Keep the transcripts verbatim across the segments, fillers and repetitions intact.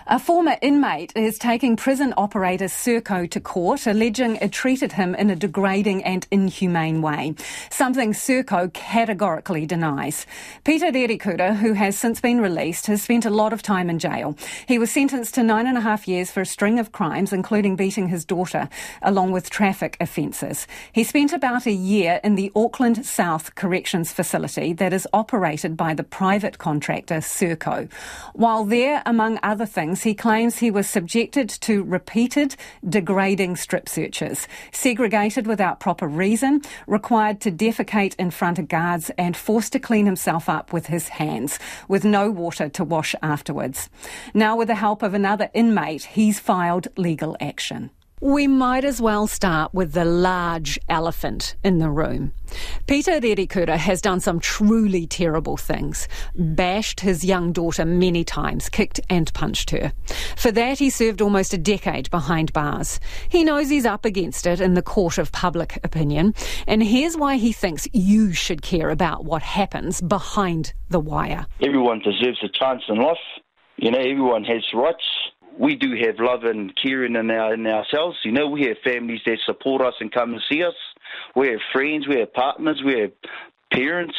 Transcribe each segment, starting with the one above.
A former inmate is taking prison operator Serco to court, alleging it treated him in a degrading and inhumane way, something Serco categorically denies. Peter Rerikura, who has since been released, has spent a lot of time in jail. He was sentenced to nine and a half years for a string of crimes, including beating his daughter, along with traffic offences. He spent about a year in the Auckland South Corrections Facility that is operated by the private contractor Serco. While there, among other things, he claims he was subjected to repeated degrading strip searches, segregated without proper reason, required to defecate in front of guards and forced to clean himself up with his hands, with no water to wash afterwards. Now, with the help of another inmate, he's filed legal action. We might as well start with the large elephant in the room. Peter Rerikura has done some truly terrible things. Bashed his young daughter many times, kicked and punched her. For that, he served almost a decade behind bars. He knows he's up against it in the court of public opinion, and here's why he thinks you should care about what happens behind the wire. Everyone deserves a chance in life. You know, everyone has rights. We do have love and caring in, our, in ourselves. You know, we have families that support us and come and see us. We have friends, we have partners, we have parents.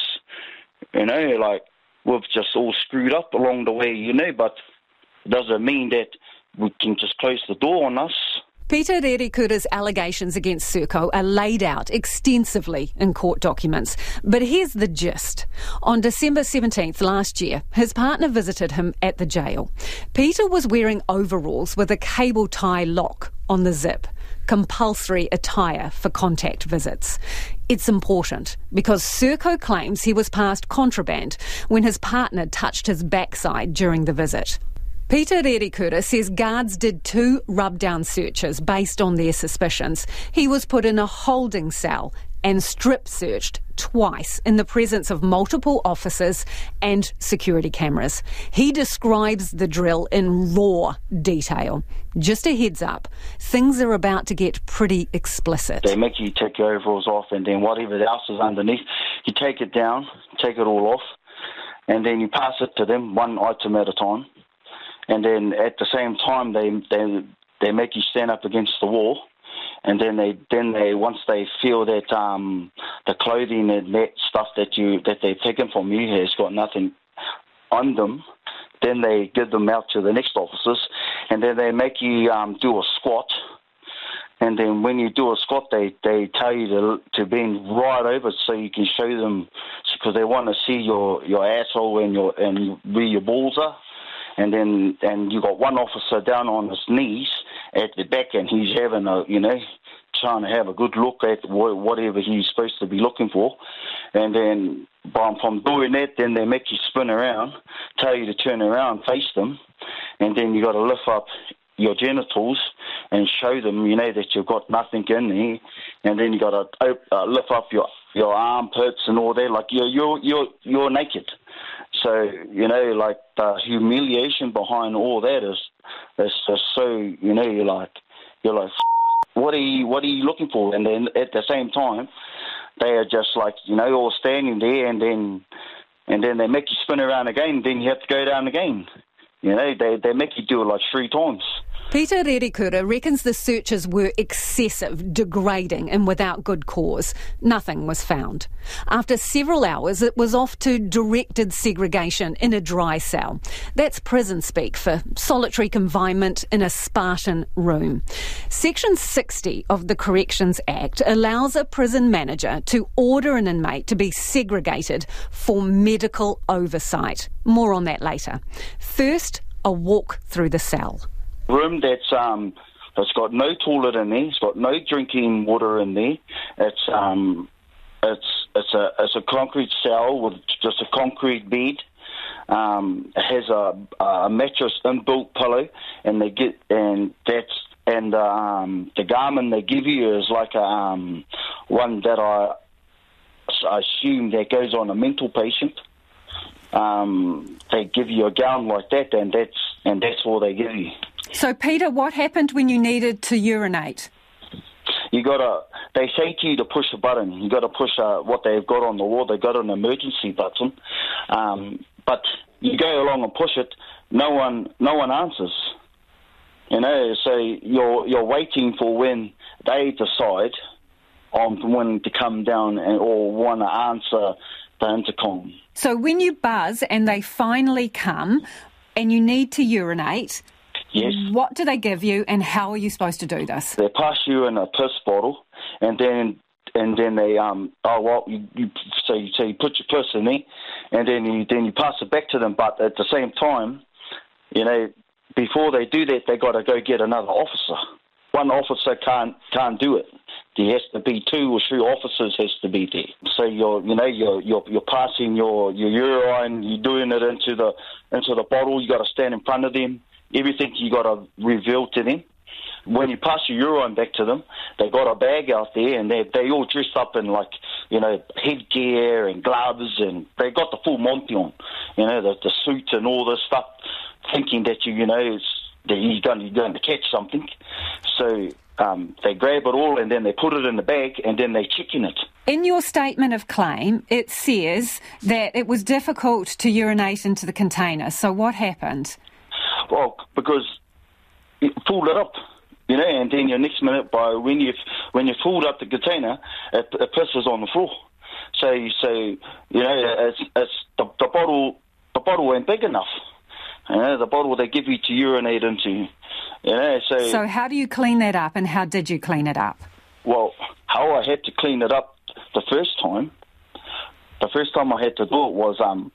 You know, like, we've just all screwed up along the way, you know, but it doesn't mean that we can just close the door on us. Peter Rerikura's allegations against Serco are laid out extensively in court documents. But here's the gist. On December seventeenth last year, his partner visited him at the jail. Peter was wearing overalls with a cable tie lock on the zip, compulsory attire for contact visits. It's important because Serco claims he was passed contraband when his partner touched his backside during the visit. Peter Rerikura says guards did two rub-down searches based on their suspicions. He was put in a holding cell and strip-searched twice in the presence of multiple officers and security cameras. He describes the drill in raw detail. Just a heads up, things are about to get pretty explicit. They make you take your overalls off, and then whatever else is underneath, you take it down, take it all off, and then you pass it to them one item at a time. And then at the same time, they they they make you stand up against the wall, and then they then they once they feel that um, the clothing and that stuff that you that they've taken from you has got nothing on them, then they give them out to the next officers, and then they make you um, do a squat. And then when you do a squat, they, they tell you to to bend right over so you can show them, because they want to see your, your asshole and your and where your balls are. And then and you got one officer down on his knees at the back, and he's having a, you know, trying to have a good look at whatever he's supposed to be looking for. And then from doing that, then they make you spin around, tell you to turn around, face them, and then you got to lift up your genitals and show them, you know, that you've got nothing in there. And then you got to uh, lift up your your armpits and all that, like you're you're you're you're naked. So, you know, like the humiliation behind all that is, is just so, you know, you're like, you're like, what are you, what are you looking for? And then at the same time, they are just like, you know, all standing there, and then, and then they make you spin around again, and then you have to go down again. You know, they, they make you do it like three times. Peter Rerikura reckons the searches were excessive, degrading and without good cause. Nothing was found. After several hours, it was off to directed segregation in a dry cell. That's prison speak for solitary confinement in a Spartan room. Section sixty of the Corrections Act allows a prison manager to order an inmate to be segregated for medical oversight. More on that later. First, a walk through the cell. Room that's um that's got no toilet in there. It's got no drinking water in there. It's um it's it's a it's a concrete cell with just a concrete bed. Um, it has a, a mattress inbuilt pillow, and they get and that's and um the garment they give you is like a um one that I, I assume that goes on a mental patient. Um, they give you a gown like that, and that's and that's all they give you. So, Peter, what happened when you needed to urinate? You got to. They say to you to push a button. You got to push uh, what they've got on the wall. They've got an emergency button, um, but you go along and push it. No one, no one answers. You know, so you're you're waiting for when they decide on when to come down and, or want to answer the intercom. So when you buzz and they finally come and you need to urinate, yes, what do they give you and how are you supposed to do this? They pass you in a piss bottle, and then and then they um oh well you, you so you so you put your piss in there, and then you then you pass it back to them. But at the same time, you know, before they do that, they got to go get another officer. One officer can't can't do it. There has to be two or three officers has to be there. So you're you know you're you're you're passing your your urine, you're doing it into the into the bottle. You got to stand in front of them. Everything you got to reveal to them. When you pass your urine back to them, they got a bag out there, and they they all dressed up in like you know headgear and gloves, and they got the full Monty on, you know the the suit and all this stuff, thinking that you you know it's, that you're going you're going to catch something. So um, they grab it all and then they put it in the bag and then they check in it. In your statement of claim, it says that it was difficult to urinate into the container. So what happened? Well, because it filled it up. You know, and then your next minute, by when you when you filled up the container, it, it pisses on the floor. So, so you know, it's, it's the, the bottle. The bottle ain't big enough. You know, the bottle they give you to urinate into. You know, so. So, how do you clean that up, and how did you clean it up? Well, how I had to clean it up the first time. The first time I had to do it was um,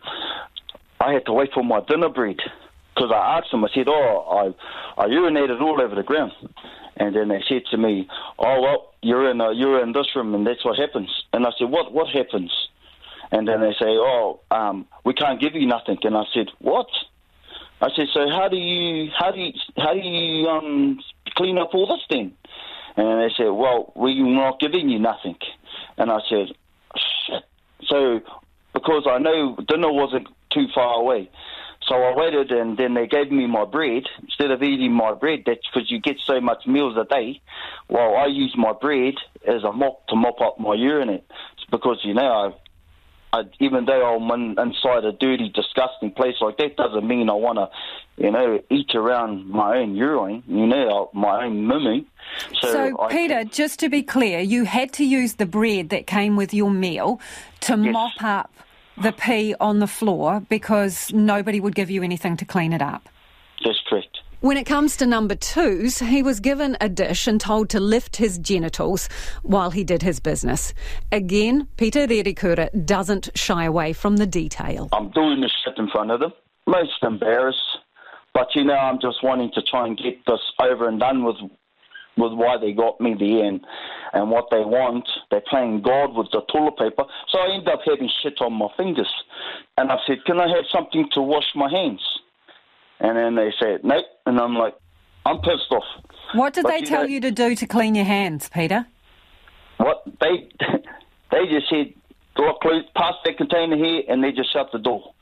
I had to wait for my dinner bread. Because I asked them, I said, oh, I, I urinated all over the ground. And then they said to me, oh, well, you're in, a, you're in this room and that's what happens. And I said, what what happens? And then they say, oh, um, we can't give you nothing. And I said, what? I said, so how do you how do you, how do you um, clean up all this then? And they said, well, we're not giving you nothing. And I said, shit. So because I know dinner wasn't too far away. So I waited, and then they gave me my bread. Instead of eating my bread, that's because you get so much meals a day. Well, I use my bread as a mop to mop up my urine. Because, you know, I, I, even though I'm in, inside a dirty, disgusting place like that, doesn't mean I want to, you know, eat around my own urine, you know, my own mumu. So, so I, Peter, just to be clear, you had to use the bread that came with your meal to yes. mop up the pee on the floor because nobody would give you anything to clean it up. That's correct. When it comes to number twos, he was given a dish and told to lift his genitals while he did his business. Again, Peter Rerikura doesn't shy away from the detail. I'm doing this shit in front of them. Most embarrassed. But, you know, I'm just wanting to try and get this over and done with with why they got me there and, and what they want. They're playing God with the toilet paper. So I end up having shit on my fingers. And I said, can I have something to wash my hands? And then they said, nope. And I'm like, I'm pissed off. What did but they you tell know, you to do to clean your hands, Peter? What? They they just said, look, please pass that container here, and they just shut the door.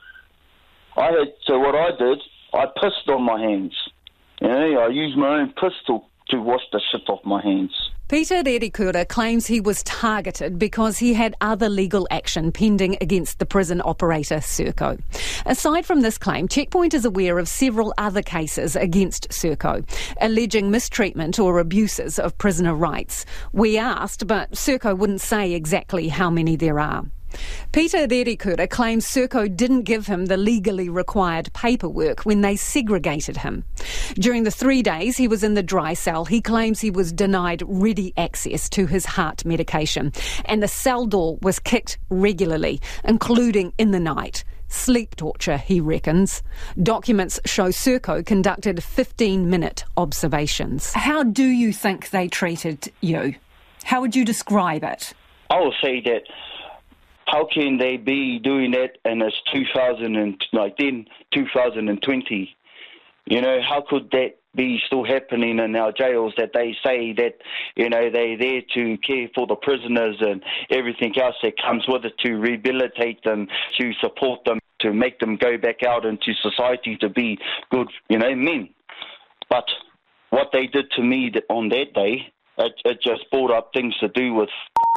I had, so what I did, I pissed on my hands. You know, I used my own pistol to wash the shit off my hands. Peter Rerikura claims he was targeted because he had other legal action pending against the prison operator Serco. Aside from this claim, Checkpoint is aware of several other cases against Serco, alleging mistreatment or abuses of prisoner rights. We asked, but Serco wouldn't say exactly how many there are. Peter Rerikura claims Serco didn't give him the legally required paperwork when they segregated him. During the three days he was in the dry cell, he claims he was denied ready access to his heart medication, and the cell door was kicked regularly, including in the night. Sleep torture, he reckons. Documents show Serco conducted fifteen-minute observations. How do you think they treated you? How would you describe it? I will say that how can they be doing that and it's two thousand and like then two thousand twenty? You know, how could that be still happening in our jails, that they say that, you know, they're there to care for the prisoners and everything else that comes with it, to rehabilitate them, to support them, to make them go back out into society to be good, you know, men. But what they did to me on that day, it, it just brought up things to do with...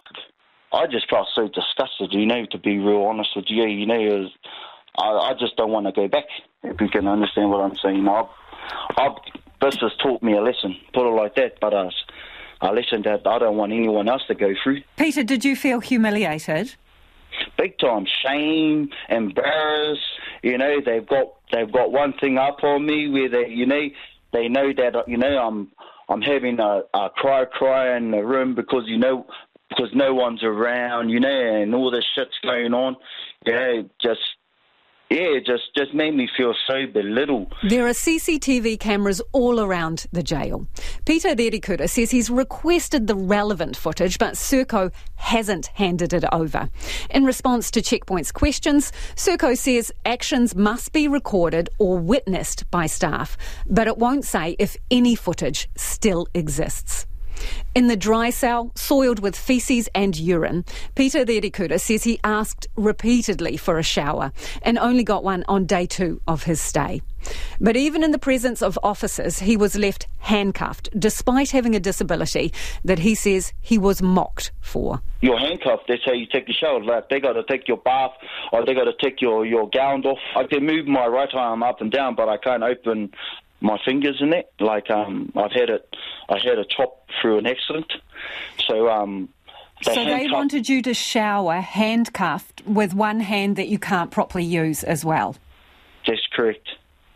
I just felt so disgusted, you know, to be real honest with you. You know, it was, I, I just don't want to go back, if you can understand what I'm saying. I've, I've this has taught me a lesson, put it like that, but uh, a lesson that I don't want anyone else to go through. Peter, did you feel humiliated? Big time, shame, embarrassed. You know, they've got they've got one thing up on me where they, you know, they know that you know I'm I'm having a, a cry cry in the room because you know because no one's around, you know, and all this shit's going on. You know, just. Yeah, it just, just made me feel so belittled. There are C C T V cameras all around the jail. Peter Rerikura says he's requested the relevant footage, but Serco hasn't handed it over. In response to Checkpoint's questions, Serco says actions must be recorded or witnessed by staff, but it won't say if any footage still exists. In the dry cell, soiled with faeces and urine, Peter Rerikura says he asked repeatedly for a shower and only got one on day two of his stay. But even in the presence of officers, he was left handcuffed, despite having a disability that he says he was mocked for. You're handcuffed, that's how you take the shower. Like, they got to take your bath or they got to take your, your gown off. I can move my right arm up and down, but I can't open my fingers in it. Like, um, I've had it, I had a chop through an accident. So, um, they So they wanted you to shower handcuffed with one hand that you can't properly use as well? That's correct.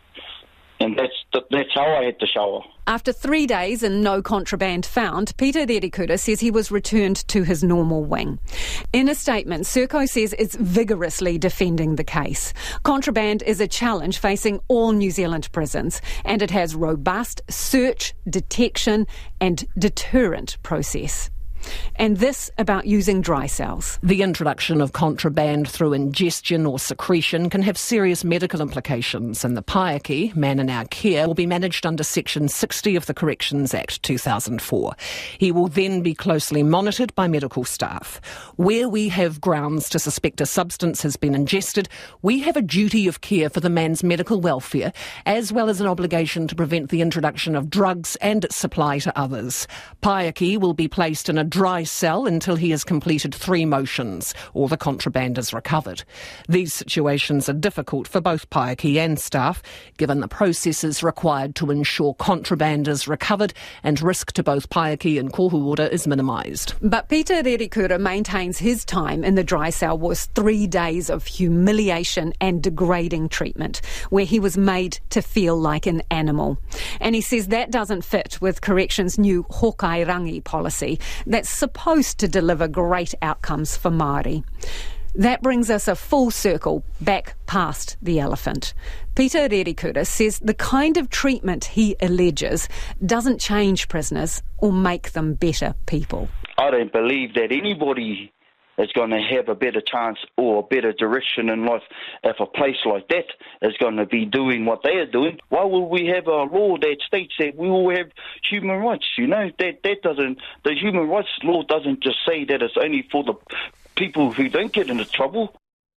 And that's that's how I had to shower. After three days and no contraband found, Peter Rerikura says he was returned to his normal wing. In a statement, Serco says it's vigorously defending the case. Contraband is a challenge facing all New Zealand prisons, and it has robust search, detection and deterrent process. And this about using dry cells. The introduction of contraband through ingestion or secretion can have serious medical implications, and the Paeki, man in our care, will be managed under Section sixty of the Corrections Act two thousand four. He will then be closely monitored by medical staff. Where we have grounds to suspect a substance has been ingested, we have a duty of care for the man's medical welfare, as well as an obligation to prevent the introduction of drugs and its supply to others. Paeki will be placed in a dry cell until he has completed three motions or the contraband is recovered. These situations are difficult for both Paeki and staff, given the processes required to ensure contraband is recovered and risk to both Paeki and Kohuora is minimised. But Peter Rerikura maintains his time in the dry cell was three days of humiliation and degrading treatment, where he was made to feel like an animal. And he says that doesn't fit with Corrections' new Hokairangi policy that's supposed to deliver great outcomes for Māori. That brings us a full circle back past the elephant. Peter Rerikura says the kind of treatment he alleges doesn't change prisoners or make them better people. I don't believe that anybody is going to have a better chance or a better direction in life if a place like that is going to be doing what they are doing. Why would we have a law that states that we all have human rights? You know, that that doesn't, the human rights law doesn't just say that it's only for the people who don't get into trouble.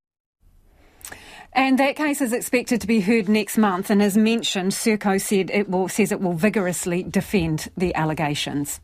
And that case is expected to be heard next month, and as mentioned, Serco said it will says it will vigorously defend the allegations.